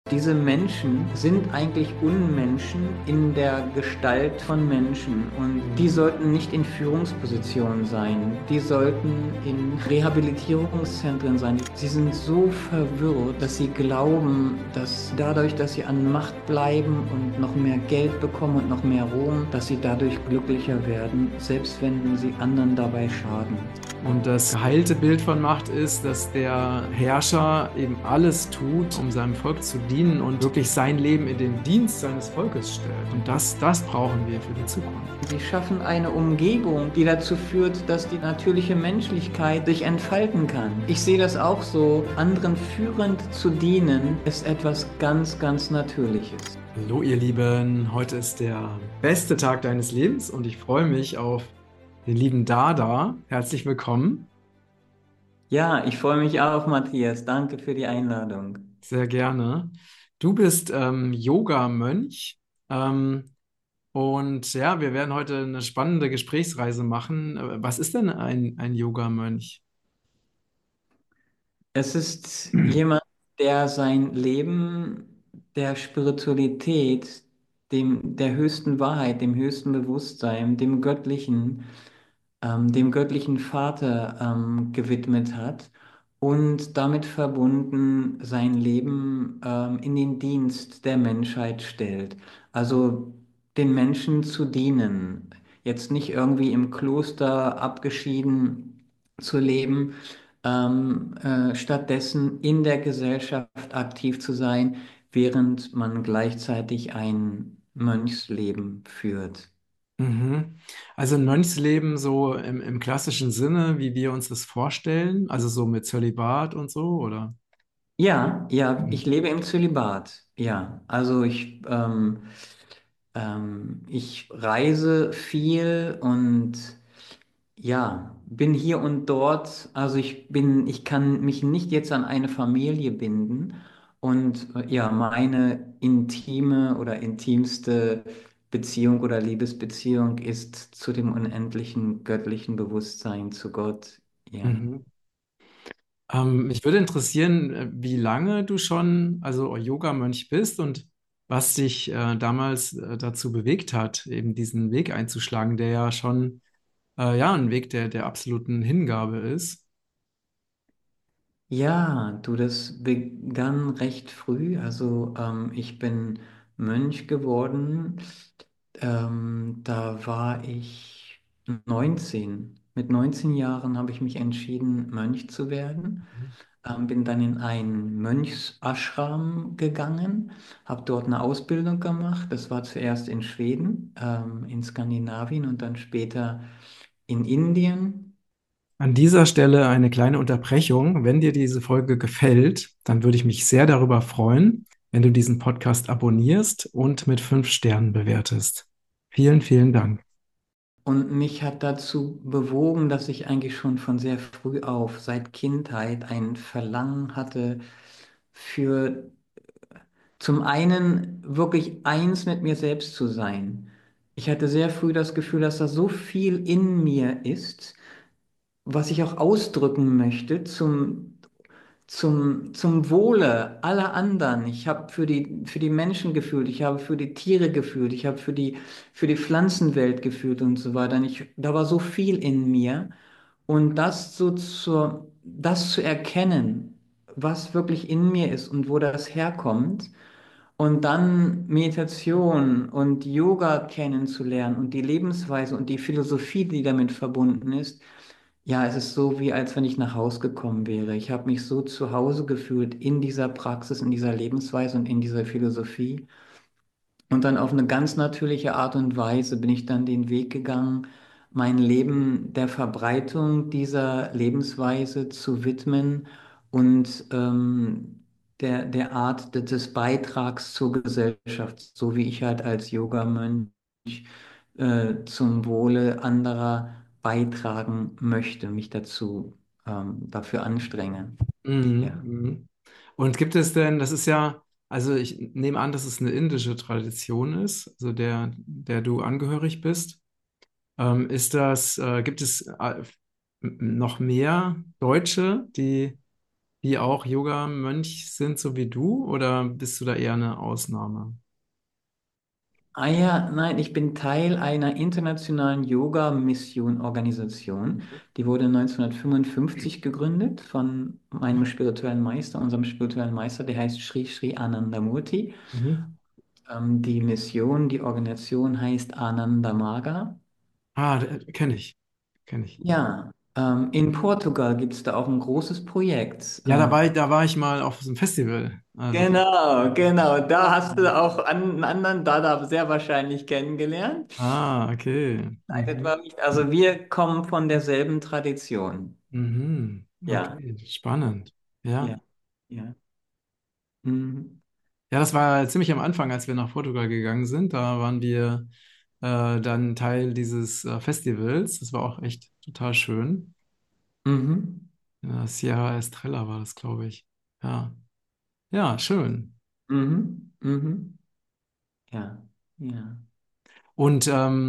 Diese Menschen sind eigentlich Unmenschen in der Gestalt von Menschen und die Mhm. sollten nicht in Führungspositionen sein. Die sollten in Rehabilitierungszentren sein. Sie sind so verwirrt, dass sie glauben, dass dadurch, dass sie an Macht bleiben und noch mehr Geld bekommen und noch mehr Ruhm, dass sie dadurch glücklicher werden, selbst wenn sie anderen dabei schaden. Und das geheilte Bild von Macht ist, dass der Herrscher eben alles tut, um seinem Volk zu dienen und wirklich sein Leben in den Dienst seines Volkes stellt. Und das brauchen wir für die Zukunft. Sie schaffen eine Umgebung, die dazu führt, dass die natürliche Menschlichkeit sich entfalten kann. Ich sehe das auch so. Anderen führend zu dienen, ist etwas ganz, ganz Natürliches. Hallo ihr Lieben, heute ist der beste Tag deines Lebens und ich freue mich auf den lieben Dada. Herzlich willkommen. Ja, ich freue mich auch, Matthias. Danke für die Einladung. Sehr gerne. Du bist Yoga-Mönch. Ähm, Und ja, wir werden heute eine spannende Gesprächsreise machen. Was ist denn ein Yoga-Mönch? Es ist jemand, der sein Leben der Spiritualität, der höchsten Wahrheit, dem höchsten Bewusstsein, dem göttlichen Vater gewidmet hat und damit verbunden sein Leben in den Dienst der Menschheit stellt. Also den Menschen zu dienen, jetzt nicht irgendwie im Kloster abgeschieden zu leben, stattdessen in der Gesellschaft aktiv zu sein, während man gleichzeitig ein Mönchsleben führt. Mhm. Also ein Mönchsleben so im klassischen Sinne, wie wir uns das vorstellen, also so mit Zölibat und so, oder? Ja, ja, ich Mhm. lebe im Zölibat. Ja, also ich reise viel und ja, bin hier und dort. Also ich kann mich nicht jetzt an eine Familie binden und ja, meine intime oder intimste Beziehung oder Liebesbeziehung ist zu dem unendlichen göttlichen Bewusstsein, zu Gott. Ja. Mhm. Mich würde interessieren, wie lange du schon also Yoga-Mönch bist und was dich damals dazu bewegt hat, eben diesen Weg einzuschlagen, der ja schon ja ein Weg der absoluten Hingabe ist. Ja, du, das begann recht früh. Also ich bin Mönch geworden. Da war ich 19. Mit 19 Jahren habe ich mich entschieden, Mönch zu werden. Bin dann in einen Mönchsashram gegangen, habe dort eine Ausbildung gemacht. Das war zuerst in Schweden, in Skandinavien und dann später in Indien. An dieser Stelle eine kleine Unterbrechung. Wenn dir diese Folge gefällt, dann würde ich mich sehr darüber freuen, wenn du diesen Podcast abonnierst und mit 5 Sternen bewertest. Vielen, vielen Dank. Und mich hat dazu bewogen, dass ich eigentlich schon von sehr früh auf, seit Kindheit, ein Verlangen hatte, für zum einen wirklich eins mit mir selbst zu sein. Ich hatte sehr früh das Gefühl, dass da so viel in mir ist, was ich auch ausdrücken möchte zum Wohle aller anderen. Ich habe für die Menschen gefühlt, ich habe für die Tiere gefühlt, ich habe für die Pflanzenwelt gefühlt und so weiter. Und da war so viel in mir. Und das zu erkennen, was wirklich in mir ist und wo das herkommt. Und dann Meditation und Yoga kennenzulernen und die Lebensweise und die Philosophie, die damit verbunden ist. Ja, es ist so, wie als wenn ich nach Hause gekommen wäre. Ich habe mich so zu Hause gefühlt in dieser Praxis, in dieser Lebensweise und in dieser Philosophie. Und dann auf eine ganz natürliche Art und Weise bin ich dann den Weg gegangen, mein Leben der Verbreitung dieser Lebensweise zu widmen und der Art des Beitrags zur Gesellschaft, so wie ich halt als Yogamönch zum Wohle anderer beitragen möchte, mich dafür anstrenge. Mhm, Ja. mhm. Und gibt es denn, das ist ja, also ich nehme an, dass es eine indische Tradition ist, also der du angehörig bist. Gibt es noch mehr Deutsche, die die auch Yoga-Mönch sind, so wie du, oder bist du da eher eine Ausnahme? Ah ja, nein, ich bin Teil einer internationalen Yoga-Mission-Organisation. Die wurde 1955 gegründet von meinem spirituellen Meister, unserem spirituellen Meister, der heißt Sri Sri Anandamurti. Mhm. Die Mission, die Organisation heißt Ananda Marga. Ah, kenne ich. Kenne ich. Ja, in Portugal gibt es da auch ein großes Projekt. Ja, da war ich mal auf so einem Festival. Also, Genau, genau. Da hast du auch einen anderen Dada sehr wahrscheinlich kennengelernt. okay. Mhm. Also wir kommen von derselben Tradition. Mhm. Ja, Okay, spannend. Ja. ja, ja. Mhm. Ja, das war ziemlich am Anfang, als wir nach Portugal gegangen sind. Da waren wir dann Teil dieses Festivals. Das war auch echt total schön. Mhm. Ja, Sierra Estrella war das, glaube ich. Ja, ja, schön. Mhm. Mhm. Ja, ja. Und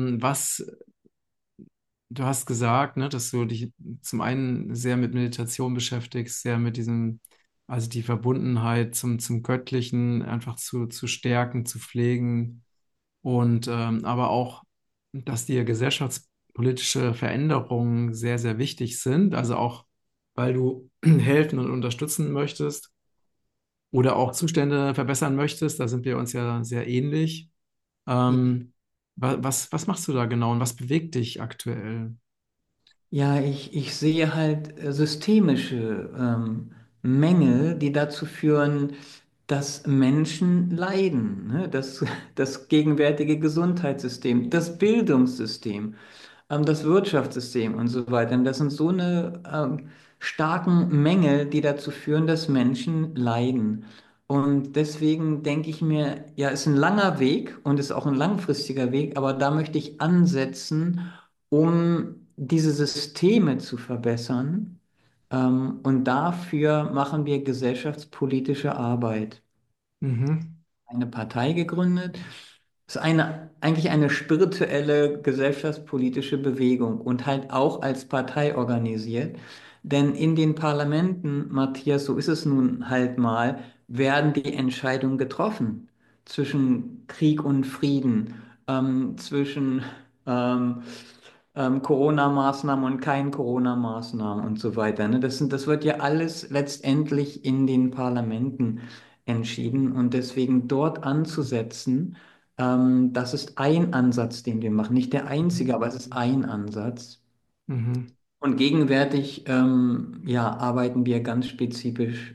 du hast gesagt, ne, dass du dich zum einen sehr mit Meditation beschäftigst, sehr mit diesem, also die Verbundenheit zum Göttlichen einfach zu stärken, zu pflegen. Und aber auch, dass dir gesellschaftspolitische Veränderungen sehr, sehr wichtig sind. Also auch, weil du helfen und unterstützen möchtest oder auch Zustände verbessern möchtest. Da sind wir uns ja sehr ähnlich. Ähm, was machst du da genau und was bewegt dich aktuell? Ja, ich sehe halt systemische Mängel, die dazu führen, dass Menschen leiden. Ne? Das gegenwärtige Gesundheitssystem, das Bildungssystem, das Wirtschaftssystem und so weiter. Und das sind so eine starken Mängel, die dazu führen, dass Menschen leiden. Und deswegen denke ich mir, ja, ist ein langer Weg und ist auch ein langfristiger Weg, aber da möchte ich ansetzen, um diese Systeme zu verbessern. Und dafür machen wir gesellschaftspolitische Arbeit. Mhm. Eine Partei gegründet. Es ist eigentlich eine spirituelle gesellschaftspolitische Bewegung und halt auch als Partei organisiert. Denn in den Parlamenten, Matthias, so ist es nun halt mal, werden die Entscheidungen getroffen zwischen Krieg und Frieden, zwischen ähm, Corona-Maßnahmen und keinen Corona-Maßnahmen und so weiter. Ne? Das wird ja alles letztendlich in den Parlamenten entschieden und deswegen dort anzusetzen, das ist ein Ansatz, den wir machen. Nicht der einzige, aber es ist ein Ansatz. Mhm. Und gegenwärtig ja, arbeiten wir ganz spezifisch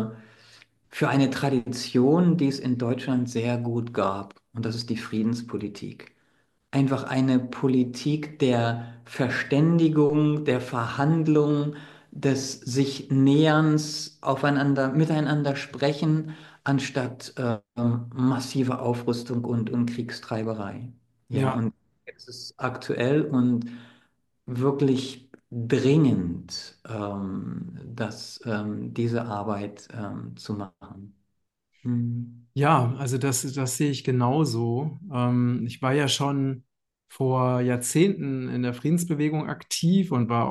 für eine Tradition, die es in Deutschland sehr gut gab. Und das ist die Friedenspolitik. Einfach eine Politik der Verständigung, der Verhandlung, des sich Näherns, aufeinander, miteinander sprechen, anstatt massive Aufrüstung und Kriegstreiberei. Ja, Ja. und es ist aktuell und wirklich dringend, diese Arbeit zu machen. Mhm. Ja, also das sehe ich genauso. Ich war ja schon vor Jahrzehnten in der Friedensbewegung aktiv und war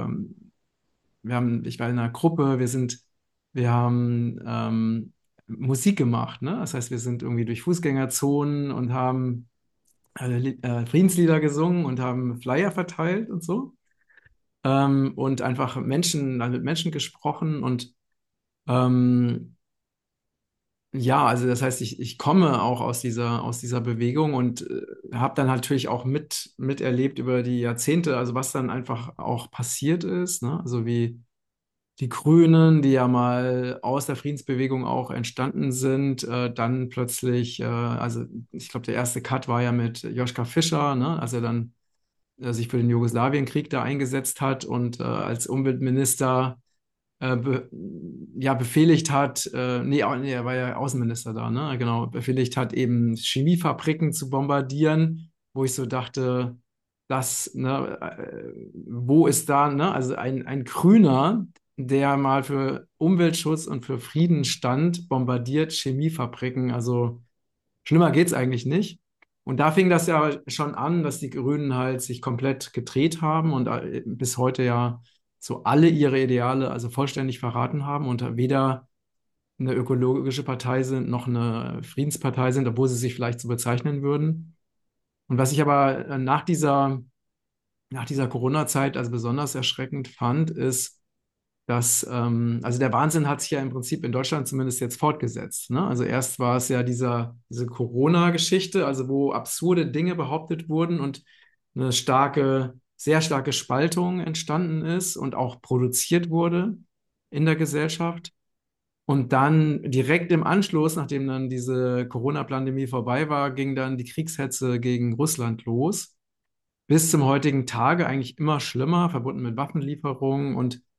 ich war in einer Gruppe, wir haben Musik gemacht, ne? Das heißt, wir sind irgendwie durch Fußgängerzonen und haben Friedenslieder gesungen und haben Flyer verteilt und so. Und einfach dann mit Menschen gesprochen und ähm, ja, also das heißt, ich komme auch aus dieser Bewegung und habe dann natürlich auch miterlebt über die Jahrzehnte, also was dann einfach auch passiert ist, ne? Also wie die Grünen, die ja mal aus der Friedensbewegung auch entstanden sind, dann plötzlich, also ich glaube, der erste Cut war ja mit Joschka Fischer, ne? Als er dann sich für den Jugoslawienkrieg da eingesetzt hat und als Umweltminister be ja, befehligt hat, nee, er war ja Außenminister da, ne? Genau, befehligt hat, eben Chemiefabriken zu bombardieren, wo ich so dachte, ne, wo ist da, ne? Also ein Grüner, der mal für Umweltschutz und für Frieden stand, bombardiert Chemiefabriken. Also schlimmer geht's eigentlich nicht. Und da fing das ja schon an, dass die Grünen halt sich komplett gedreht haben und bis heute ja so alle ihre Ideale also vollständig verraten haben und weder eine ökologische Partei sind noch eine Friedenspartei sind, obwohl sie sich vielleicht so bezeichnen würden. Und was ich aber nach dieser Corona-Zeit also besonders erschreckend fand, ist, dass, also der Wahnsinn hat sich ja im Prinzip in Deutschland zumindest jetzt fortgesetzt. Ne? Also erst war es ja diese Corona-Geschichte, also wo absurde Dinge behauptet wurden und eine sehr starke Spaltung entstanden ist und auch produziert wurde in der Gesellschaft. Und dann direkt im Anschluss, nachdem dann diese Corona-Pandemie vorbei war, ging dann die Kriegshetze gegen Russland los. Bis zum heutigen Tage eigentlich immer schlimmer, verbunden mit Waffenlieferungen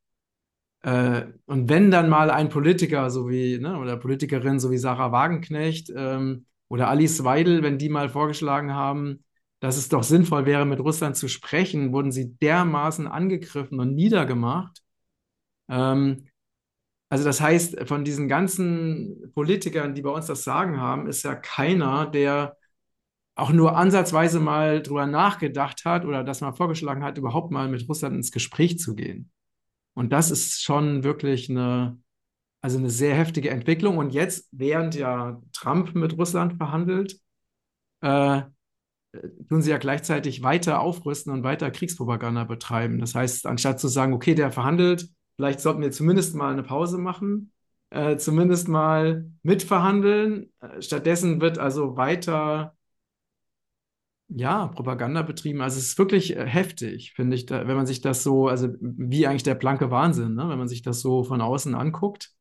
und wenn dann mal ein Politiker so wie, ne, oder Politikerin so wie Sarah Wagenknecht oder Alice Weidel, wenn die mal vorgeschlagen haben, dass es doch sinnvoll wäre, mit Russland zu sprechen, wurden sie dermaßen angegriffen und niedergemacht. Ähm, also das heißt, von diesen ganzen Politikern, die bei uns das Sagen haben, ist ja keiner, der auch nur ansatzweise mal drüber nachgedacht hat oder das mal vorgeschlagen hat, überhaupt mal mit Russland ins Gespräch zu gehen. Und das ist schon wirklich also eine sehr heftige Entwicklung. Und jetzt, während ja Trump mit Russland verhandelt, äh, tun sie ja gleichzeitig weiter aufrüsten und weiter Kriegspropaganda betreiben. Das heißt, anstatt zu sagen, okay, der verhandelt, vielleicht sollten wir zumindest mal eine Pause machen, zumindest mal mitverhandeln. Stattdessen wird also weiter, ja, Propaganda betrieben. Also es ist wirklich heftig, finde ich, wenn man sich das so, also wie eigentlich der blanke Wahnsinn, ne? Wenn man sich das so von außen anguckt.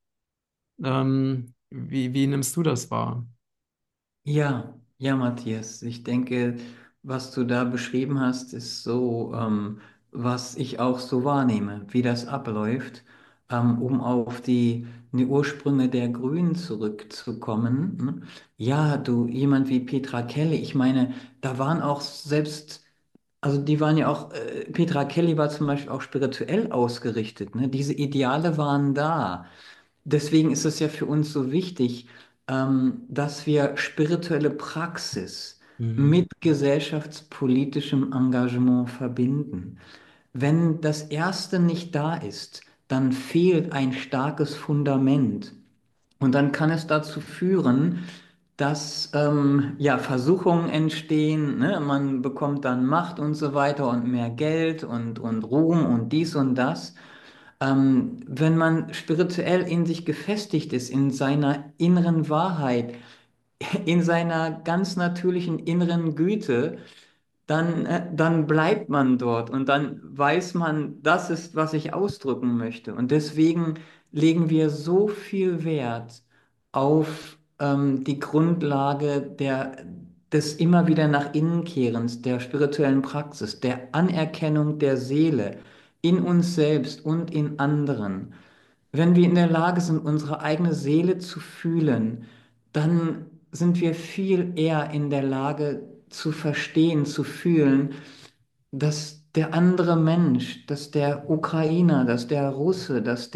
Wie nimmst du das wahr? Ja, ja, Matthias, ich denke, was du da beschrieben hast, ist so, was ich auch so wahrnehme, wie das abläuft, um auf die Ursprünge der Grünen zurückzukommen. Ne? Ja, du, jemand wie Petra Kelly, ich meine, da waren auch selbst, also die waren ja auch, Petra Kelly war zum Beispiel auch spirituell ausgerichtet, ne? Diese Ideale waren da. Deswegen ist es ja für uns so wichtig, dass wir spirituelle Praxis Mhm. mit gesellschaftspolitischem Engagement verbinden. Wenn das Erste nicht da ist, dann fehlt ein starkes Fundament. Und dann kann es dazu führen, dass ja, Versuchungen entstehen, ne? Man bekommt dann Macht und so weiter und mehr Geld und Ruhm und dies und das. Wenn man spirituell in sich gefestigt ist, in seiner inneren Wahrheit, in seiner ganz natürlichen inneren Güte, dann bleibt man dort und dann weiß man, das ist, was ich ausdrücken möchte. Und deswegen legen wir so viel Wert auf die Grundlage des immer wieder nach innen Kehrens, der spirituellen Praxis, der Anerkennung der Seele in uns selbst und in anderen. Wenn wir in der Lage sind, unsere eigene Seele zu fühlen, dann sind wir viel eher in der Lage zu verstehen, zu fühlen, dass der andere Mensch, dass der Ukrainer, dass der Russe, dass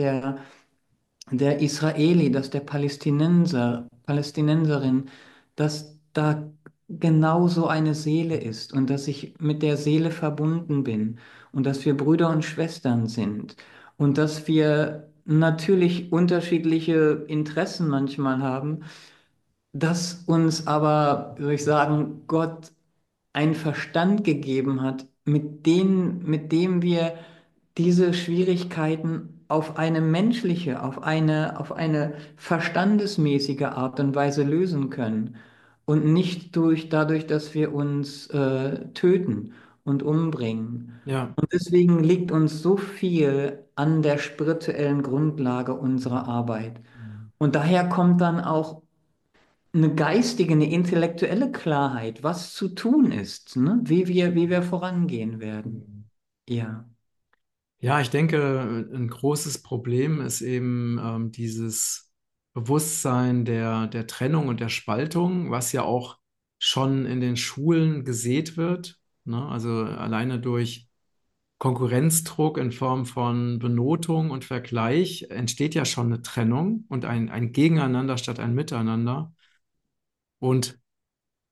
der Israeli, dass der Palästinenserin, dass da genauso eine Seele ist und dass ich mit der Seele verbunden bin und dass wir Brüder und Schwestern sind und dass wir natürlich unterschiedliche Interessen manchmal haben, dass uns aber, wie soll ich sagen, Gott einen Verstand gegeben hat, mit dem wir diese Schwierigkeiten auf eine menschliche, auf eine verstandesmäßige Art und Weise lösen können und nicht dadurch, dass wir uns töten und umbringen. Ja. Und deswegen liegt uns so viel an der spirituellen Grundlage unserer Arbeit. Mhm. Und daher kommt dann auch eine geistige, eine intellektuelle Klarheit, was zu tun ist, ne? Wie wir vorangehen werden. Mhm. Ja. Ja, ich denke, ein großes Problem ist eben dieses Bewusstsein der Trennung und der Spaltung, was ja auch schon in den Schulen gesät wird. Ne? Also alleine durch Konkurrenzdruck in Form von Benotung und Vergleich entsteht ja schon eine Trennung und ein Gegeneinander statt ein Miteinander. Und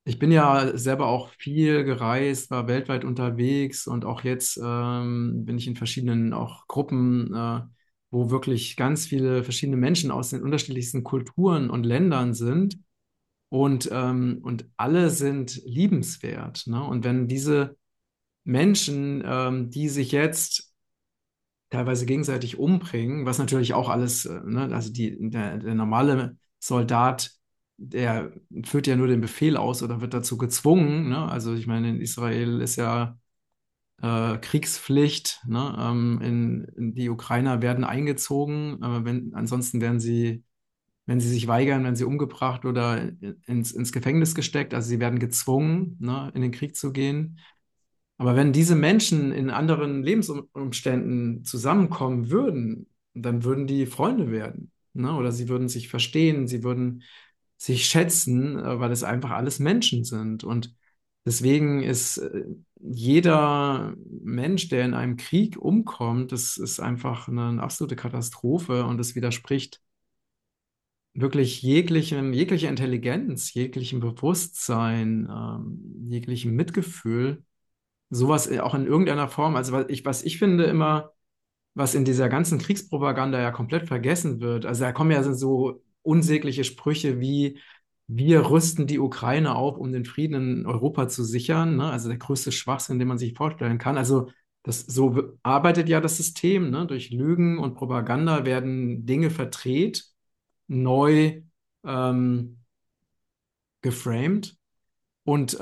Ich bin ja selber auch viel gereist, war weltweit unterwegs und auch jetzt bin ich in verschiedenen auch Gruppen, wo wirklich ganz viele verschiedene Menschen aus den unterschiedlichsten Kulturen und Ländern sind und alle sind liebenswert, ne? Und wenn diese Menschen, die sich jetzt teilweise gegenseitig umbringen, was natürlich auch alles, ne, also der normale Soldat, der führt ja nur den Befehl aus oder wird dazu gezwungen, ne? Also ich meine, in Israel ist ja Kriegspflicht, ne? In die Ukrainer werden eingezogen, ansonsten wenn sie sich weigern, werden sie umgebracht oder ins Gefängnis gesteckt. Also sie werden gezwungen, ne, in den Krieg zu gehen. Aber wenn diese Menschen in anderen Lebensumständen zusammenkommen würden, dann würden die Freunde werden, ne? Oder sie würden sich verstehen, sie würden sich schätzen, weil es einfach alles Menschen sind. Und deswegen ist jeder Mensch, der in einem Krieg umkommt, das ist einfach eine absolute Katastrophe und es widerspricht wirklich jeglicher Intelligenz, jeglichem Bewusstsein, jeglichem Mitgefühl sowas auch in irgendeiner Form, also was ich finde immer, was in dieser ganzen Kriegspropaganda ja komplett vergessen wird, also da kommen ja so unsägliche Sprüche wie, wir rüsten die Ukraine auf, um den Frieden in Europa zu sichern, ne? Also der größte Schwachsinn, den man sich vorstellen kann. Also arbeitet ja das System, ne? Durch Lügen und Propaganda werden Dinge verdreht, neu ähm, geframed und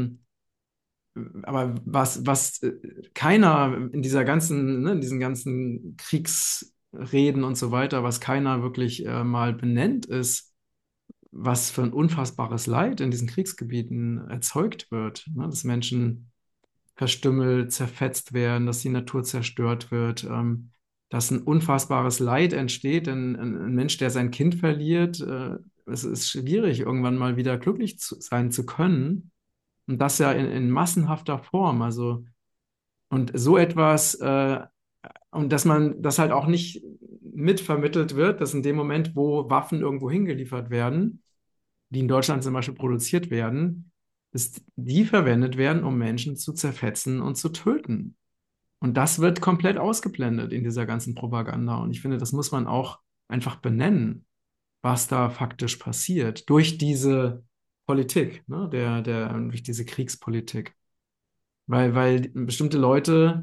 aber was keiner in dieser ganzen, ne, in diesen ganzen Kriegsreden und so weiter, was keiner wirklich mal benennt, ist, was für ein unfassbares Leid in diesen Kriegsgebieten erzeugt wird, ne? Dass Menschen verstümmelt, zerfetzt werden, dass die Natur zerstört wird, dass ein unfassbares Leid entsteht, denn ein Mensch, der sein Kind verliert, es ist schwierig, irgendwann mal wieder glücklich sein zu können. Und das ja in massenhafter Form. Also, und so etwas, und dass man das halt auch nicht mitvermittelt wird, dass in dem Moment, wo Waffen irgendwo hingeliefert werden, die in Deutschland zum Beispiel produziert werden, dass die verwendet werden, um Menschen zu zerfetzen und zu töten. Und das wird komplett ausgeblendet in dieser ganzen Propaganda. Und ich finde, das muss man auch einfach benennen, was da faktisch passiert durch diese Politik, ne, durch diese Kriegspolitik. Weil bestimmte Leute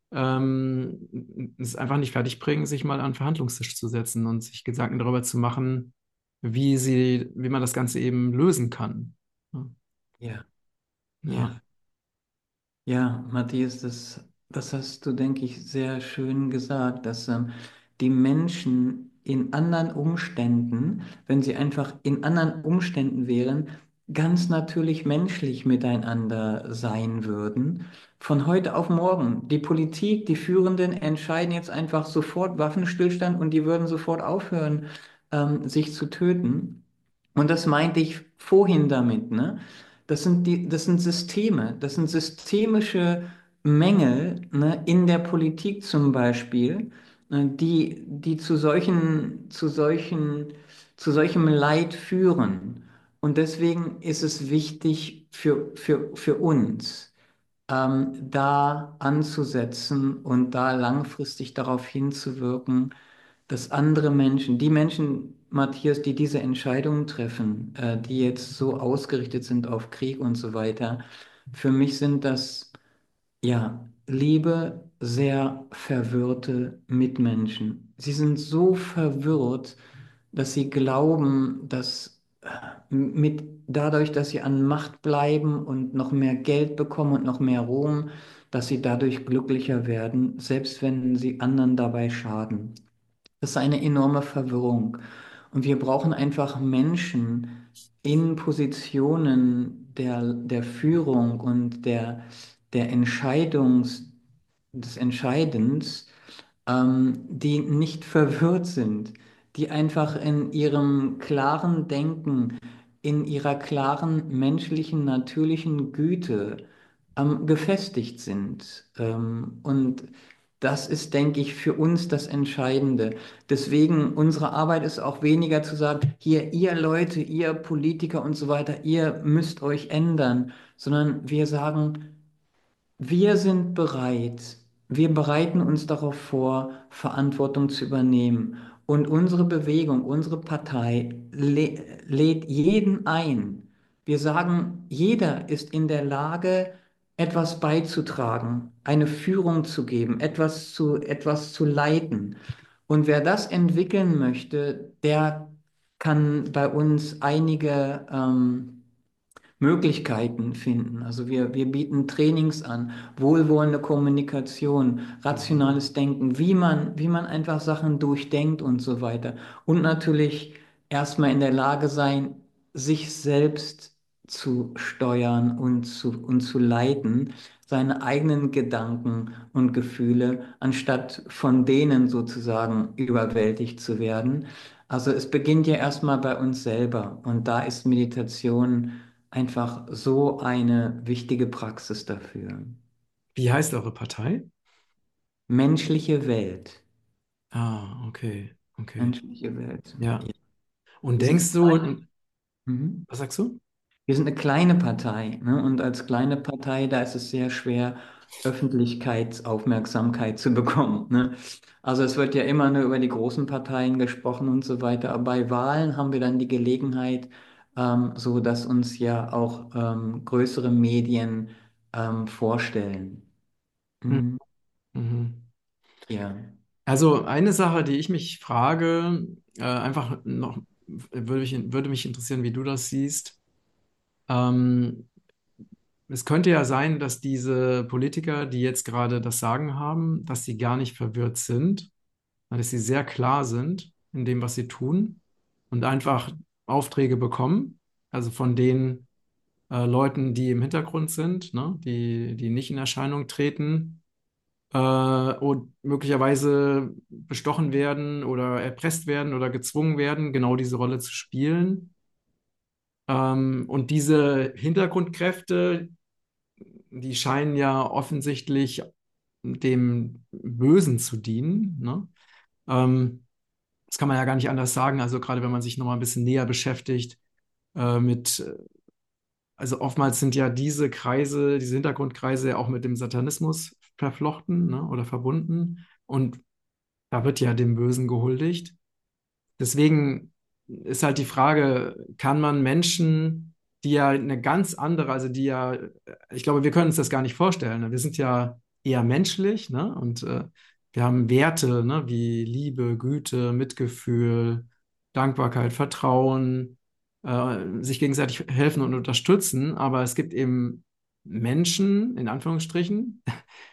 es einfach nicht fertigbringen, sich mal an den Verhandlungstisch zu setzen und sich Gedanken darüber zu machen, wie man das Ganze eben lösen kann. Ja, Ja, ja, ja. Ja, Matthias, das hast du, denke ich, sehr schön gesagt, dass die Menschen in anderen Umständen, wenn sie einfach in anderen Umständen wären, ganz natürlich menschlich miteinander sein würden. Von heute auf morgen. Die Politik, die Führenden entscheiden jetzt einfach sofort Waffenstillstand und die würden sofort aufhören, sich zu töten. Und das meinte ich vorhin damit, ne? Das sind Systeme, das sind systemische Mängel, ne, in der Politik zum Beispiel, die zu solchem Leid führen. Und deswegen ist es wichtig für uns, da anzusetzen und da langfristig darauf hinzuwirken, dass andere Menschen, die Menschen, Matthias, die diese Entscheidungen treffen, die jetzt so ausgerichtet sind auf Krieg und so weiter, für mich sind das ja liebe, sehr verwirrte Mitmenschen. Sie sind so verwirrt, dass sie glauben, dass dadurch, dass sie an Macht bleiben und noch mehr Geld bekommen und noch mehr Ruhm, dass sie dadurch glücklicher werden, selbst wenn sie anderen dabei schaden. Das ist eine enorme Verwirrung. Und wir brauchen einfach Menschen in Positionen der Führung und der des Entscheidens, die nicht verwirrt sind, die einfach in ihrem klaren Denken, in ihrer klaren menschlichen, natürlichen Güte, gefestigt sind. Und das ist, denke ich, für uns das Entscheidende. Deswegen, unsere Arbeit ist auch weniger zu sagen, hier, ihr Leute, ihr Politiker und so weiter, ihr müsst euch ändern, sondern wir sagen, wir sind bereit. Wir bereiten uns darauf vor, Verantwortung zu übernehmen. Und unsere Bewegung, unsere Partei lädt jeden ein. Wir sagen, jeder ist in der Lage, etwas beizutragen, eine Führung zu geben, etwas zu leiten. Und wer das entwickeln möchte, der kann bei uns einige Möglichkeiten finden. Also wir bieten Trainings an, wohlwollende Kommunikation, rationales Denken, wie man einfach Sachen durchdenkt und so weiter. Und natürlich erstmal in der Lage sein, sich selbst zu steuern und zu leiten, seine eigenen Gedanken und Gefühle, anstatt von denen sozusagen überwältigt zu werden. Also es beginnt ja erstmal bei uns selber und da ist Meditation einfach so eine wichtige Praxis dafür. Wie heißt eure Partei? Menschliche Welt. Ah, okay, okay. Menschliche Welt. Ja. Ja. Und Wir sind denkst eine du, mhm. was sagst du? Wir sind eine kleine Partei, ne? Und als kleine Partei, da ist es sehr schwer, Öffentlichkeitsaufmerksamkeit zu bekommen, ne? Also es wird ja immer nur über die großen Parteien gesprochen und so weiter. Aber bei Wahlen haben wir dann die Gelegenheit, so dass uns ja auch größere Medien vorstellen. Hm, Mhm. mhm. Ja. Also eine Sache, die ich mich frage, einfach noch, würde mich interessieren, wie du das siehst. Ähm, Es könnte ja sein, dass diese Politiker, die jetzt gerade das Sagen haben, dass sie gar nicht verwirrt sind, dass sie sehr klar sind in dem, was sie tun und einfach Aufträge bekommen, also von den Leuten, die im Hintergrund sind, ne, die nicht in Erscheinung treten und möglicherweise bestochen werden oder erpresst werden oder gezwungen werden, genau diese Rolle zu spielen. Und diese Hintergrundkräfte, die scheinen ja offensichtlich dem Bösen zu dienen, ne? Das kann man ja gar nicht anders sagen. Also gerade wenn man sich nochmal ein bisschen näher beschäftigt mit, also oftmals sind ja diese Kreise, diese Hintergrundkreise ja auch mit dem Satanismus verflochten, ne, oder verbunden. Und da wird ja dem Bösen gehuldigt. Deswegen ist halt die Frage, kann man Menschen, die ja eine ganz andere, also die ja, ich glaube, wir können uns das gar nicht vorstellen. Ne? Wir sind ja eher menschlich, ne? Und wir haben Werte, ne? Wie Liebe, Güte, Mitgefühl, Dankbarkeit, Vertrauen, sich gegenseitig helfen und unterstützen. Aber es gibt eben Menschen, in Anführungsstrichen,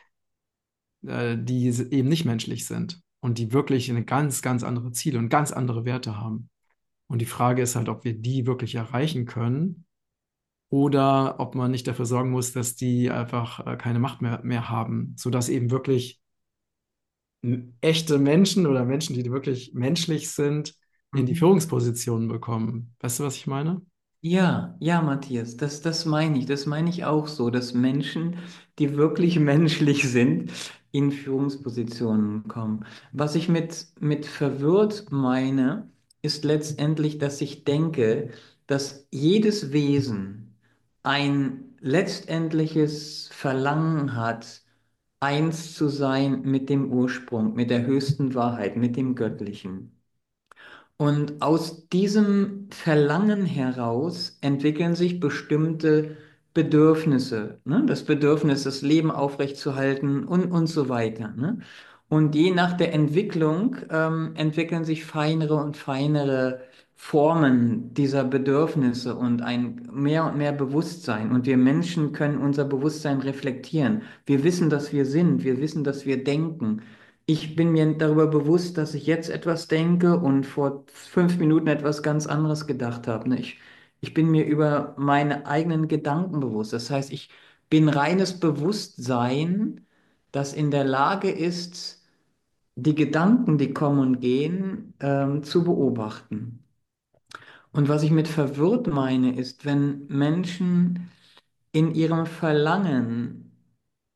die eben nicht menschlich sind und die wirklich eine ganz, ganz andere Ziele und ganz andere Werte haben. Und die Frage ist halt, ob wir die wirklich erreichen können oder ob man nicht dafür sorgen muss, dass die einfach keine Macht mehr haben, sodass eben wirklich echte Menschen oder Menschen, die wirklich menschlich sind, in die Mhm. Führungspositionen bekommen. Weißt du, was ich meine? Ja, ja, Matthias, das meine ich. Das meine ich auch so, dass Menschen, die wirklich menschlich sind, in Führungspositionen kommen. Was ich mit verwirrt meine, ist letztendlich, dass ich denke, dass jedes Wesen ein letztendliches Verlangen hat, eins zu sein mit dem Ursprung, mit der höchsten Wahrheit, mit dem Göttlichen. Und aus diesem Verlangen heraus entwickeln sich bestimmte Bedürfnisse, ne? Das Bedürfnis, das Leben aufrechtzuerhalten und so weiter, ne? Und je nach der Entwicklung entwickeln sich feinere und feinere Formen dieser Bedürfnisse und mehr Bewusstsein. Und wir Menschen können unser Bewusstsein reflektieren. Wir wissen, dass wir sind, wir wissen, dass wir denken. Ich bin mir darüber bewusst, dass ich jetzt etwas denke und vor 5 Minuten etwas ganz anderes gedacht habe. Ne? Ich bin mir über meine eigenen Gedanken bewusst. Das heißt, ich bin reines Bewusstsein, das in der Lage ist, die Gedanken, die kommen und gehen, zu beobachten. Und was ich mit verwirrt meine, ist, wenn Menschen in ihrem Verlangen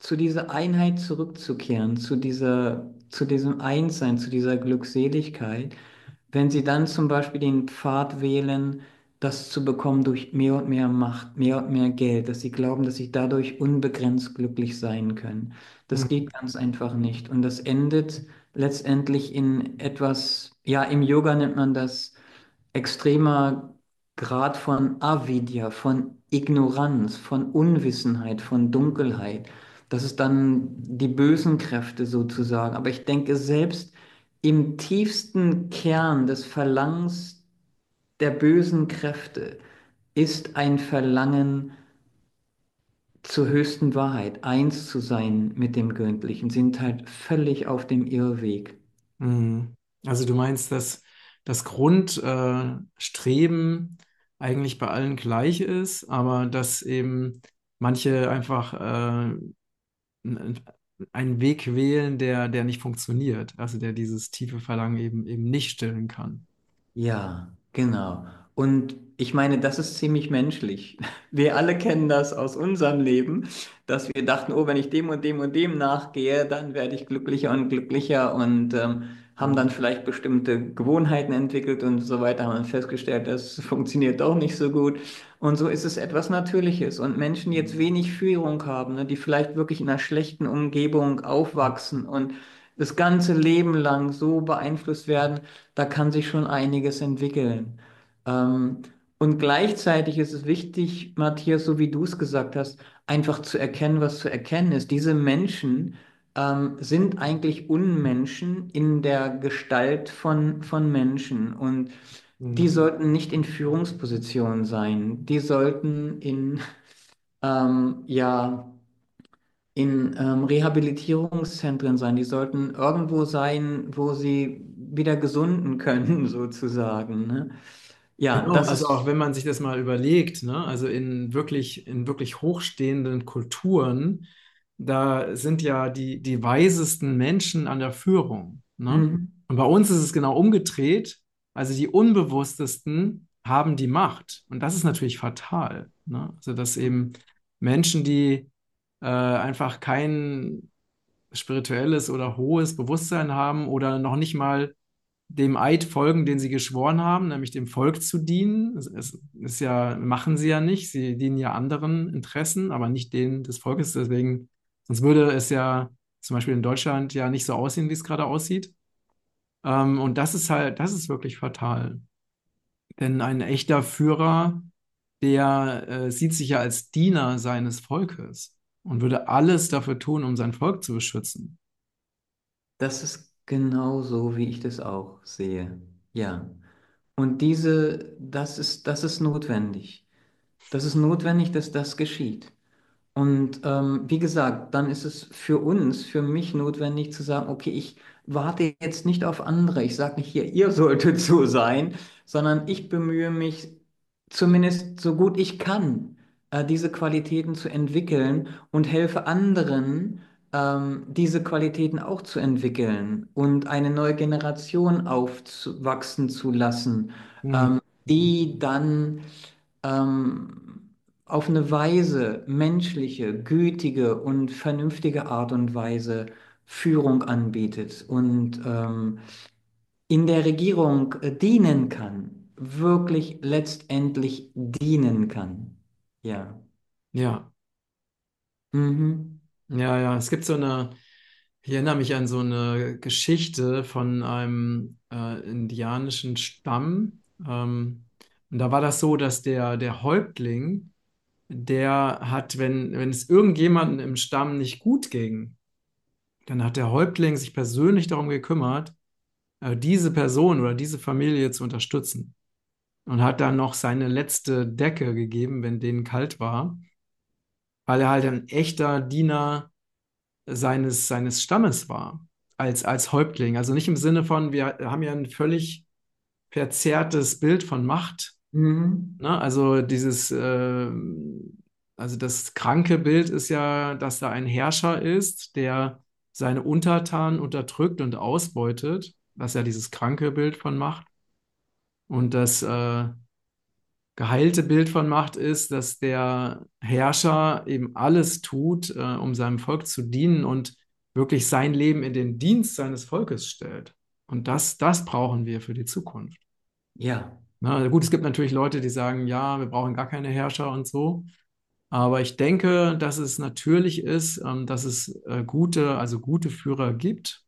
zu dieser Einheit zurückzukehren, zu diesem Einssein, zu dieser Glückseligkeit, wenn sie dann zum Beispiel den Pfad wählen, das zu bekommen durch mehr und mehr Macht, mehr und mehr Geld, dass sie glauben, dass sie dadurch unbegrenzt glücklich sein können. Das Mhm. geht ganz einfach nicht. Und das endet letztendlich in etwas, ja, im Yoga nennt man das extremer Grad von Avidya, von Ignoranz, von Unwissenheit, von Dunkelheit. Das ist dann die bösen Kräfte sozusagen. Aber ich denke, selbst im tiefsten Kern des Verlangens der bösen Kräfte ist ein Verlangen zur höchsten Wahrheit, eins zu sein mit dem Göttlichen, sind halt völlig auf dem Irrweg. Mhm. Also du meinst, dass das Grundstreben eigentlich bei allen gleich ist, aber dass eben manche einfach n- einen Weg wählen, der nicht funktioniert, also der dieses tiefe Verlangen eben nicht stillen kann. Ja, genau. Und ich meine, das ist ziemlich menschlich. Wir alle kennen das aus unserem Leben, dass wir dachten, oh, wenn ich dem und dem und dem nachgehe, dann werde ich glücklicher und glücklicher und haben dann Mhm. vielleicht bestimmte Gewohnheiten entwickelt und so weiter, haben dann festgestellt, das funktioniert doch nicht so gut. Und so ist es etwas Natürliches. Und Menschen, die jetzt wenig Führung haben, ne, die vielleicht wirklich in einer schlechten Umgebung aufwachsen und das ganze Leben lang so beeinflusst werden, da kann sich schon einiges entwickeln. Ähm, und gleichzeitig ist es wichtig, Matthias, so wie du es gesagt hast, einfach zu erkennen, was zu erkennen ist. Diese Menschen sind eigentlich Unmenschen in der Gestalt von Menschen und die Mhm. sollten nicht in Führungspositionen sein. Die sollten ja, in Rehabilitierungszentren sein. Die sollten irgendwo sein, wo sie wieder gesunden können, sozusagen. Ne? Ja, Genau, das also auch ist. wenn man sich das mal überlegt, ne, also in wirklich hochstehenden Kulturen, da sind ja die weisesten Menschen an der Führung, ne? Mhm. Und bei uns ist es genau umgedreht. Also die Unbewusstesten haben die Macht. Und das ist natürlich fatal, ne? Also dass eben Menschen, die einfach kein spirituelles oder hohes Bewusstsein haben oder noch nicht mal dem Eid folgen, den sie geschworen haben, nämlich dem Volk zu dienen. Es ist ja, machen sie ja nicht. Sie dienen ja anderen Interessen, aber nicht denen des Volkes. Deswegen, sonst würde es ja zum Beispiel in Deutschland ja nicht so aussehen, wie es gerade aussieht. Und das ist halt, das ist wirklich fatal. Denn ein echter Führer, der sieht sich ja als Diener seines Volkes und würde alles dafür tun, um sein Volk zu beschützen. Das ist genau so, wie ich das auch sehe. Ja. Und das ist notwendig. Das ist notwendig, dass das geschieht. Und wie gesagt, dann ist es für uns, für mich notwendig zu sagen, okay, ich warte jetzt nicht auf andere. Ich sage nicht hier, ihr solltet so sein, sondern ich bemühe mich zumindest so gut ich kann, diese Qualitäten zu entwickeln und helfe anderen, diese Qualitäten auch zu entwickeln und eine neue Generation aufwachsen zu lassen, Hm. die dann auf eine weise, menschliche, gütige und vernünftige Art und Weise Führung anbietet und in der Regierung dienen kann, wirklich letztendlich dienen kann. Ja. Ja, Mhm. ja. Es gibt so eine, ich erinnere mich an so eine Geschichte von einem indianischen Stamm. Und da war das so, dass der Häuptling, der hat, wenn es irgendjemandem im Stamm nicht gut ging, dann hat der Häuptling sich persönlich darum gekümmert, diese Person oder diese Familie zu unterstützen. Und hat dann noch seine letzte Decke gegeben, wenn denen kalt war, weil er halt ein echter Diener seines Stammes war, als Häuptling. Also nicht im Sinne von, wir haben ja ein völlig verzerrtes Bild von Macht. Mhm. Ne? Also das kranke Bild ist ja, dass da ein Herrscher ist, der seine Untertanen unterdrückt und ausbeutet. Das ist ja dieses kranke Bild von Macht. Und geheilte Bild von Macht ist, dass der Herrscher eben alles tut, um seinem Volk zu dienen und wirklich sein Leben in den Dienst seines Volkes stellt. Und das brauchen wir für die Zukunft. Ja. Na, gut, es gibt natürlich Leute, die sagen, ja, wir brauchen gar keine Herrscher und so. Aber ich denke, dass es natürlich ist, dass es also gute Führer gibt.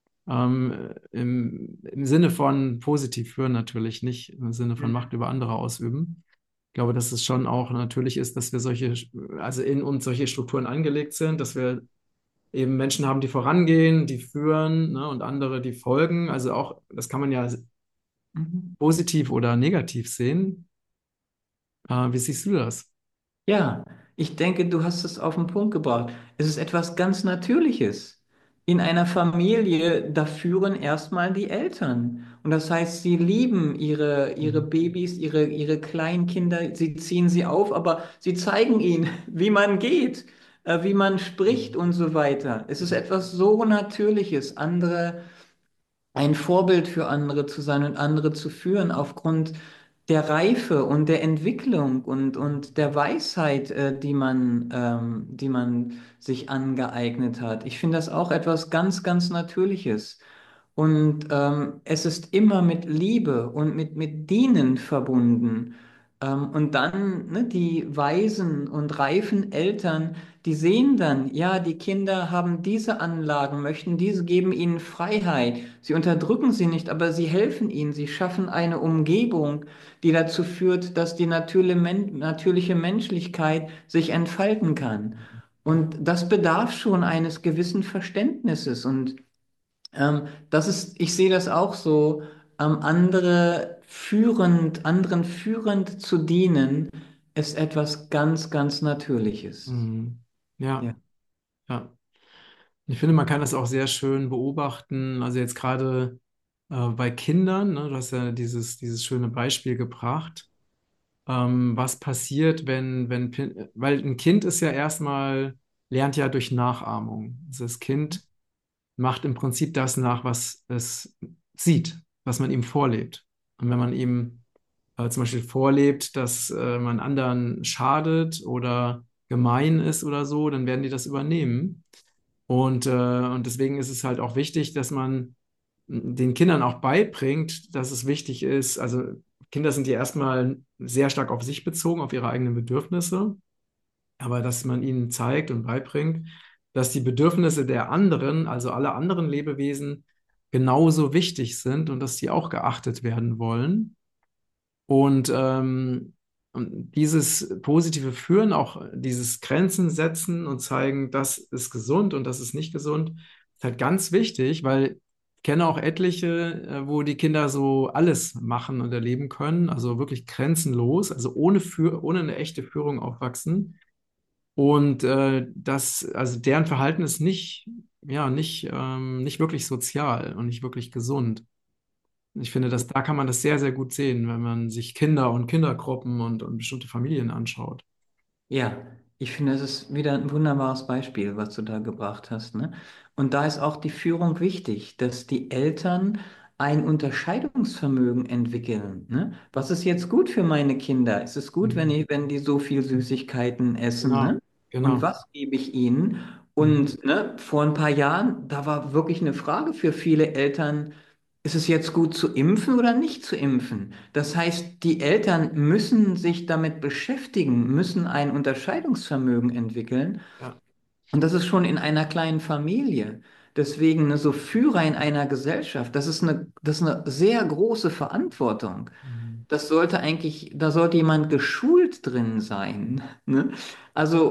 Im Sinne von positiv führen natürlich, nicht im Sinne von Macht über andere ausüben. Ich glaube, dass es schon auch natürlich ist, dass wir also in uns solche Strukturen angelegt sind, dass wir eben Menschen haben, die vorangehen, die führen, ne, und andere, die folgen. Also auch, das kann man ja Mhm. positiv oder negativ sehen. Wie siehst du das? Ja, ich denke, du hast es auf den Punkt gebracht. Es ist etwas ganz Natürliches. In einer Familie, da führen erstmal die Eltern. Und das heißt, sie lieben ihre Mhm. Babys, ihre Kleinkinder, sie ziehen sie auf, aber sie zeigen ihnen, wie man geht, wie man spricht und so weiter. Es ist etwas so Natürliches, ein Vorbild für andere zu sein und andere zu führen aufgrund der Reife und der Entwicklung und der Weisheit, die man sich angeeignet hat. Ich finde das auch etwas ganz, ganz Natürliches. Und es ist immer mit Liebe und mit Dienen verbunden. Und dann, ne, die weisen und reifen Eltern, die sehen dann, ja, die Kinder haben diese Anlagen, möchten diese, geben ihnen Freiheit. Sie unterdrücken sie nicht, aber sie helfen ihnen. Sie schaffen eine Umgebung, die dazu führt, dass die natürliche Menschlichkeit sich entfalten kann. Und das bedarf schon eines gewissen Verständnisses. Und ich sehe das auch so, anderen führend zu dienen, ist etwas ganz, ganz Natürliches. Mhm. Ja, Ja. ja. Ich finde, man kann das auch sehr schön beobachten. Also jetzt gerade bei Kindern, ne, du hast ja dieses schöne Beispiel gebracht. Was passiert, weil ein Kind ist ja erstmal, lernt ja durch Nachahmung. Also das Kind macht im Prinzip das nach, was es sieht, was man ihm vorlebt. Und wenn man ihm zum Beispiel vorlebt, dass man anderen schadet oder gemein ist oder so, dann werden die das übernehmen. Und deswegen ist es halt auch wichtig, dass man den Kindern auch beibringt, dass es wichtig ist. Also Kinder sind ja erstmal sehr stark auf sich bezogen, auf ihre eigenen Bedürfnisse, aber dass man ihnen zeigt und beibringt, dass die Bedürfnisse der anderen, also aller anderen Lebewesen, genauso wichtig sind und dass die auch geachtet werden wollen. Und dieses positive Führen, auch dieses Grenzen setzen und zeigen, das ist gesund und das ist nicht gesund, ist halt ganz wichtig, weil ich kenne auch etliche, wo die Kinder so alles machen und erleben können, also wirklich grenzenlos, also ohne eine echte Führung aufwachsen. Und also deren Verhalten ist nicht wirklich sozial und nicht wirklich gesund. Ich finde, da kann man das sehr, sehr gut sehen, wenn man sich Kinder und Kindergruppen und bestimmte Familien anschaut. Ja, ich finde, das ist wieder ein wunderbares Beispiel, was du da gebracht hast, ne? Und da ist auch die Führung wichtig, dass die Eltern ein Unterscheidungsvermögen entwickeln, ne? Was ist jetzt gut für meine Kinder? Ist es gut, Mhm. wenn die so viel Süßigkeiten essen, Genau, ne? Und genau. was gebe ich ihnen? Mhm. Und ne, vor ein paar Jahren, da war wirklich eine Frage für viele Eltern, ist es jetzt gut zu impfen oder nicht zu impfen? Das heißt, die Eltern müssen sich damit beschäftigen, müssen ein Unterscheidungsvermögen entwickeln. Ja. Und das ist schon in einer kleinen Familie. Deswegen ne, so Führer in einer Gesellschaft, das ist eine sehr große Verantwortung. Mhm. Da sollte jemand geschult drin sein. Ne? Also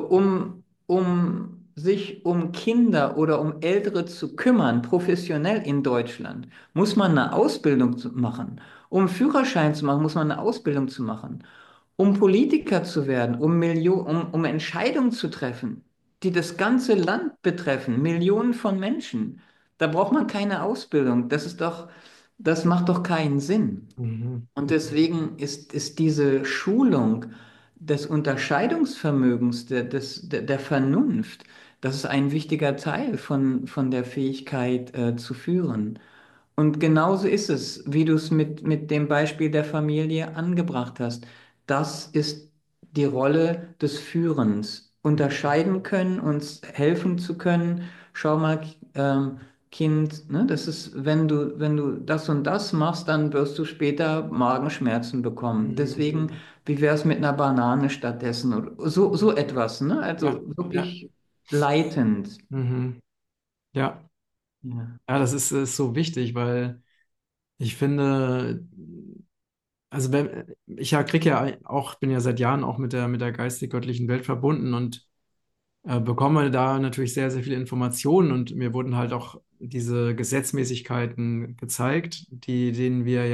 um sich um Kinder oder um Ältere zu kümmern, professionell in Deutschland, muss man eine machen. Um Führerschein zu machen, muss man eine Ausbildung zu machen. Um Politiker zu werden, um Entscheidungen zu treffen, die das ganze Land betreffen, Millionen von Menschen, da braucht man keine Ausbildung. Das macht doch keinen Sinn. Mhm. Und deswegen ist diese Schulung des Unterscheidungsvermögens, der Vernunft, das ist ein wichtiger Teil von der Fähigkeit, zu führen. Und genauso ist es, wie du es mit dem Beispiel der Familie angebracht hast. das ist die Rolle des Führens. Unterscheiden können, uns helfen zu können. Schau mal, Kind, ne, das ist, wenn du das und das machst, dann wirst du später Magenschmerzen bekommen. Mhm. Deswegen, wie wäre es mit einer Banane stattdessen? Oder so etwas, ne? Ja, Also ja. wirklich leitend. Mhm. Ja, Ja. ja, das ist so wichtig, weil ich finde, also wenn, ich ja krieg ja auch, bin ja seit Jahren auch mit der geistig-göttlichen Welt verbunden und bekomme da natürlich sehr, sehr viele Informationen und mir wurden halt auch diese Gesetzmäßigkeiten gezeigt, denen wir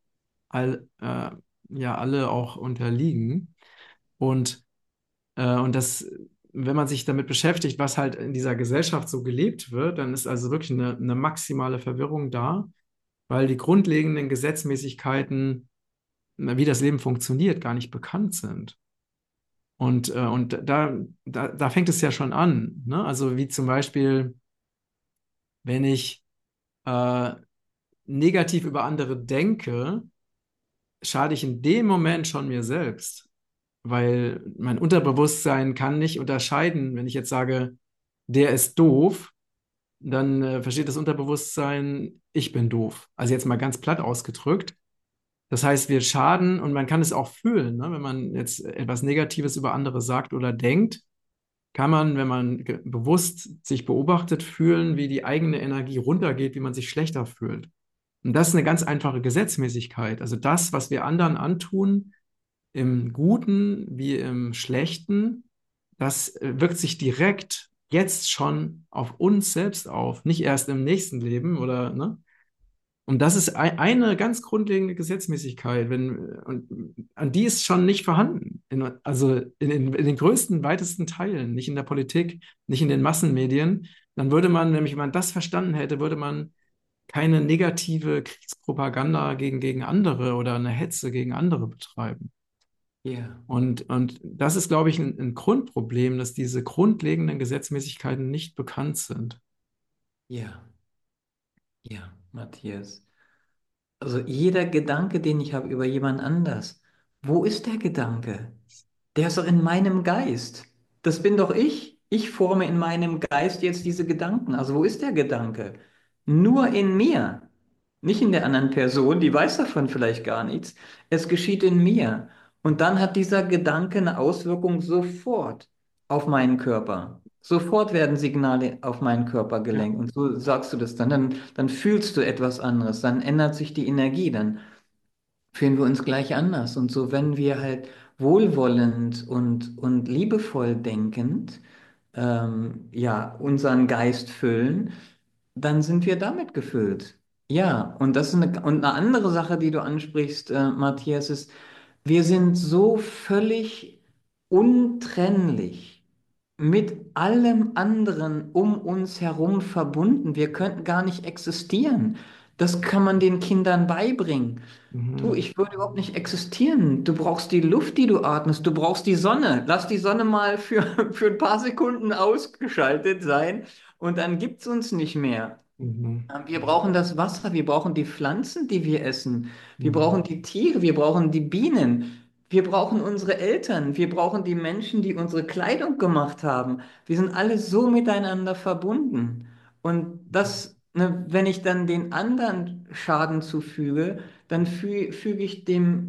ja alle auch unterliegen. Und, und das, wenn man sich damit beschäftigt, was halt in dieser Gesellschaft so gelebt wird, dann ist also wirklich eine maximale Verwirrung da, weil die grundlegenden Gesetzmäßigkeiten, wie das Leben funktioniert, gar nicht bekannt sind. Und da fängt es ja schon an, ne? Also wie zum Beispiel, wenn ich äh, negativ über andere denke, schade ich in dem Moment schon mir selbst, weil mein Unterbewusstsein kann nicht unterscheiden, wenn ich jetzt sage, der ist doof, dann versteht das Unterbewusstsein, ich bin doof. Also jetzt mal ganz platt ausgedrückt. Das heißt, wir schaden und man kann es auch fühlen, ne? Wenn man jetzt etwas Negatives über andere sagt oder denkt, kann man, wenn man bewusst sich beobachtet, fühlen, wie die eigene Energie runtergeht, wie man sich schlechter fühlt. Und das ist eine ganz einfache Gesetzmäßigkeit. Also das, was wir anderen antun, im Guten wie im Schlechten, das wirkt sich direkt jetzt schon auf uns selbst auf, nicht erst im nächsten Leben oder, ne? Und das ist eine ganz grundlegende Gesetzmäßigkeit, und an die ist schon nicht vorhanden. Also in den größten, weitesten Teilen, nicht in der Politik, nicht in den Massenmedien. Dann würde man, nämlich wenn man das verstanden hätte, würde man keine negative Kriegspropaganda gegen andere oder eine Hetze gegen andere betreiben. Ja, Und das ist, glaube ich, ein Grundproblem, dass diese grundlegenden Gesetzmäßigkeiten nicht bekannt sind. ja, ja, Matthias. Also jeder Gedanke, den ich habe über jemand anders, wo ist der Gedanke? Der ist doch in meinem Geist. Das bin doch ich. Ich forme in meinem Geist jetzt diese Gedanken. Also wo ist der Gedanke? Nur in mir, nicht in der anderen Person, die weiß davon vielleicht gar nichts. Es geschieht in mir. Und dann hat dieser Gedanke eine Auswirkung sofort auf meinen Körper. Sofort werden Signale auf meinen Körper Ja. gelenkt. Und so sagst du das dann. Dann fühlst du etwas anderes. Dann ändert sich die Energie. Dann fühlen wir uns gleich anders. Und so, wenn wir halt wohlwollend und liebevoll denkend, ja, unseren Geist füllen, dann sind wir damit gefüllt. Ja, und das ist und eine andere Sache, die du ansprichst, Matthias, ist, wir sind so völlig untrennlich mit allem anderen um uns herum verbunden. Wir könnten gar nicht existieren. Das kann man den Kindern beibringen. Du, Mhm. ich würde überhaupt nicht existieren. Du brauchst die Luft, die du atmest. Du brauchst die Sonne. Lass die Sonne mal für ein paar Sekunden ausgeschaltet sein und dann gibt es uns nicht mehr. Mhm. Wir brauchen das Wasser, wir brauchen die Pflanzen, die wir essen. Wir Mhm. brauchen die Tiere, wir brauchen die Bienen. Wir brauchen unsere Eltern. Wir brauchen die Menschen, die unsere Kleidung gemacht haben. Wir sind alle so miteinander verbunden. Und das, ne, wenn ich dann den anderen Schaden zufüge, dann füge ich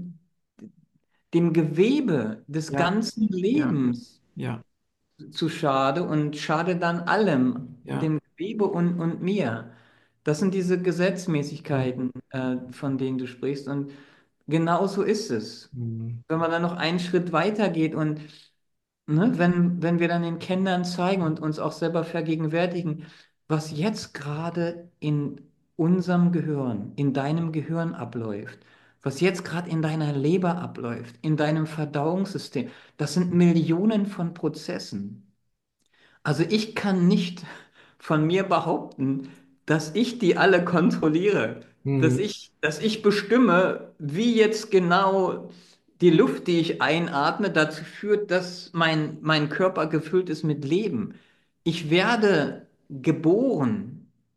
dem Gewebe des Ja, ganzen ja, Lebens ja, zu schade und schade dann allem, ja. dem Gewebe und mir. Das sind diese Mhm. Gesetzmäßigkeiten, von denen du sprichst. Und genau so ist es. Mhm. Wenn man dann noch einen Schritt weiter geht und ne, wenn wir dann den Kindern zeigen und uns auch selber vergegenwärtigen, was jetzt gerade in unserem Gehirn, in deinem Gehirn abläuft, was jetzt gerade in deiner Leber abläuft, in deinem Verdauungssystem, das sind Millionen von Prozessen. Also ich kann nicht von mir behaupten, dass ich die alle kontrolliere, Mhm. dass ich bestimme, wie jetzt genau die Luft, die ich einatme, dazu führt, dass mein Körper gefüllt ist mit Leben. Ich werde geboren.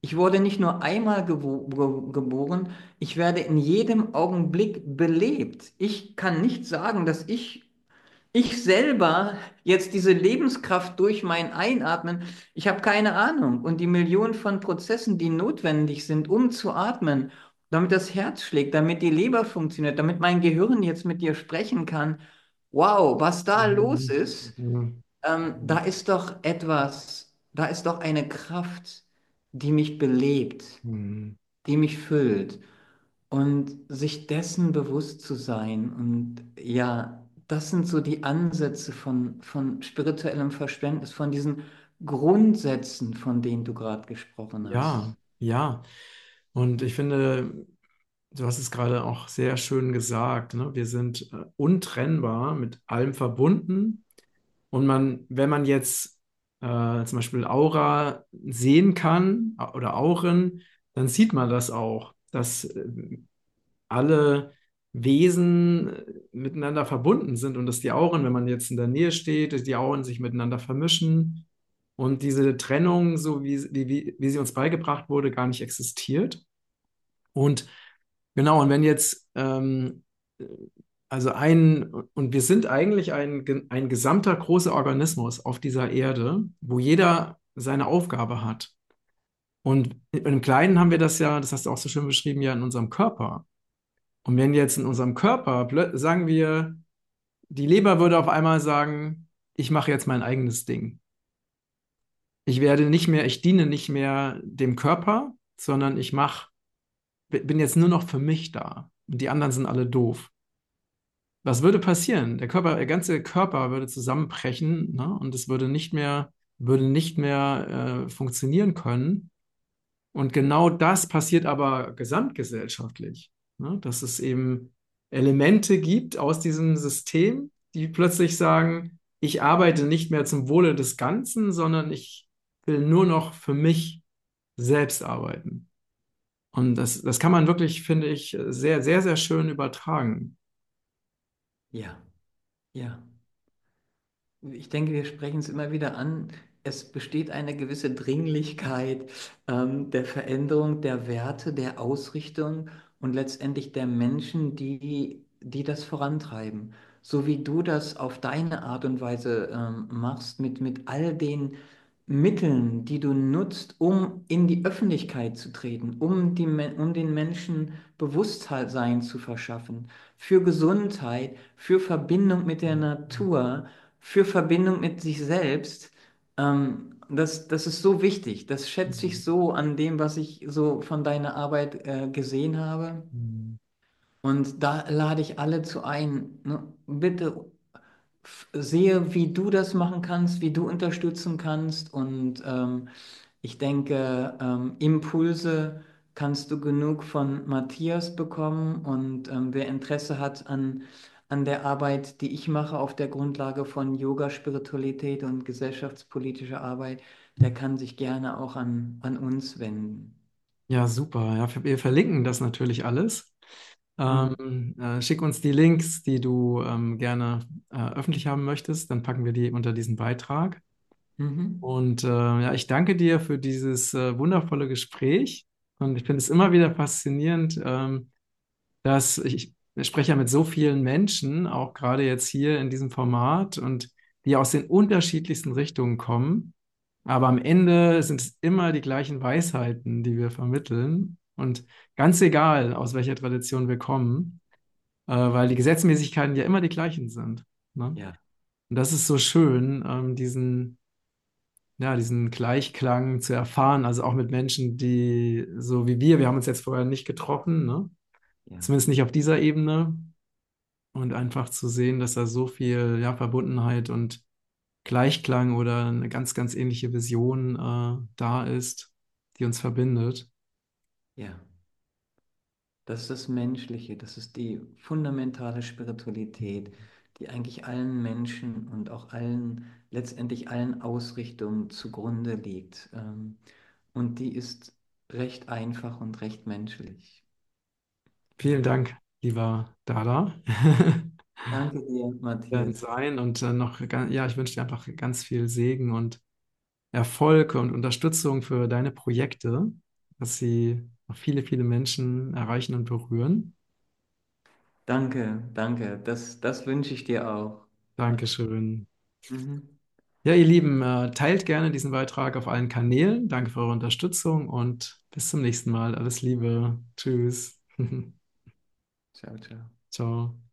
Ich wurde nicht nur einmal geboren, ich werde in jedem Augenblick belebt. Ich kann nicht sagen, dass ich selber jetzt diese Lebenskraft durch mein Einatmen, ich habe keine Ahnung. Und die Millionen von Prozessen, die notwendig sind, um zu atmen, damit das Herz schlägt, damit die Leber funktioniert, damit mein Gehirn jetzt mit dir sprechen kann. Wow, was da los Mhm. ist, Mhm. da ist doch etwas, da ist doch eine Kraft, die mich belebt, Mhm. die mich füllt. Und sich dessen bewusst zu sein. Und ja, das sind so die Ansätze von spirituellem Verständnis, von diesen Grundsätzen, von denen du gerade gesprochen Ja, hast. ja. Und ich finde, du hast es gerade auch sehr schön gesagt, ne? Wir sind untrennbar mit allem verbunden. Und wenn man jetzt zum Beispiel Aura sehen kann oder Auren, dann sieht man das auch, dass alle Wesen miteinander verbunden sind und dass die Auren, wenn man jetzt in der Nähe steht, dass die Auren sich miteinander vermischen und diese Trennung, so wie sie uns beigebracht wurde, gar nicht existiert. Und genau, und wenn jetzt, also und wir sind eigentlich ein gesamter großer Organismus auf dieser Erde, wo jeder seine Aufgabe hat. Und im Kleinen haben wir das ja, das hast du auch so schön beschrieben, ja in unserem Körper. Und wenn jetzt in unserem Körper, sagen wir, die Leber würde auf einmal sagen, ich mache jetzt mein eigenes Ding. Ich diene nicht mehr dem Körper, sondern bin jetzt nur noch für mich da. Und die anderen sind alle doof. Was würde passieren? Der ganze Körper würde zusammenbrechen, ne? Und es würde nicht mehr funktionieren können. Und genau das passiert aber gesamtgesellschaftlich, ne? Dass es eben Elemente gibt aus diesem System, die plötzlich sagen, ich arbeite nicht mehr zum Wohle des Ganzen, sondern ich will nur noch für mich selbst arbeiten. Und das kann man wirklich, finde ich, sehr, sehr, sehr schön übertragen. Ja, ja. Ich denke, wir sprechen es immer wieder an. Es besteht eine gewisse Dringlichkeit der Veränderung der Werte, der Ausrichtung und letztendlich der Menschen, die das vorantreiben. So wie du das auf deine Art und Weise machst, mit all den Mitteln, die du nutzt, um in die Öffentlichkeit zu treten, um den Menschen Bewusstsein zu verschaffen, für Gesundheit, für Verbindung mit der Natur, für Verbindung mit sich selbst. Das ist so wichtig. Das schätze ich so an dem, was ich so von deiner Arbeit gesehen habe. Mhm. Und da lade ich alle zu ein. Ne? Bitte sehe, wie du das machen kannst, wie du unterstützen kannst. Und ich denke, Impulse kannst du genug von Matthias bekommen. Und wer Interesse hat an der Arbeit, die ich mache auf der Grundlage von Yoga, Spiritualität und gesellschaftspolitischer Arbeit, der kann sich gerne auch an uns wenden. Ja, super. Ja, wir verlinken das natürlich alles. Mhm. Schick uns die Links, die du gerne öffentlich haben möchtest. Dann packen wir die unter diesen Beitrag. Mhm. Und ja, ich danke dir für dieses wundervolle Gespräch. Und ich finde es immer wieder faszinierend, ich spreche ja mit so vielen Menschen, auch gerade jetzt hier in diesem Format, und die aus den unterschiedlichsten Richtungen kommen. Aber am Ende sind es immer die gleichen Weisheiten, die wir vermitteln. Und ganz egal, aus welcher Tradition wir kommen, weil die Gesetzmäßigkeiten ja immer die gleichen sind. Ne? Ja, Und das ist so schön, diesen Gleichklang zu erfahren, also auch mit Menschen, die so wie wir haben uns jetzt vorher nicht getroffen, ne? ja, Zumindest nicht auf dieser Ebene. Und einfach zu sehen, dass da so viel, ja, Verbundenheit und Gleichklang oder eine ganz, ganz ähnliche Vision da ist, die uns verbindet. ja. Das ist das Menschliche, das ist die fundamentale Spiritualität, die eigentlich allen Menschen und auch letztendlich allen Ausrichtungen zugrunde liegt. Und die ist recht einfach und recht menschlich. Vielen Dank, lieber Dada. Danke dir, Werden Matthias. sein und ja, ich wünsche dir einfach ganz viel Segen und Erfolg und Unterstützung für deine Projekte. dass sie noch viele, viele Menschen erreichen und berühren. Danke, danke. Das wünsche ich dir auch. Dankeschön. Mhm. Ja, ihr Lieben, teilt gerne diesen Beitrag auf allen Kanälen. Danke für eure Unterstützung und bis zum nächsten Mal. Alles Liebe. Tschüss. Ciao, ciao. Ciao.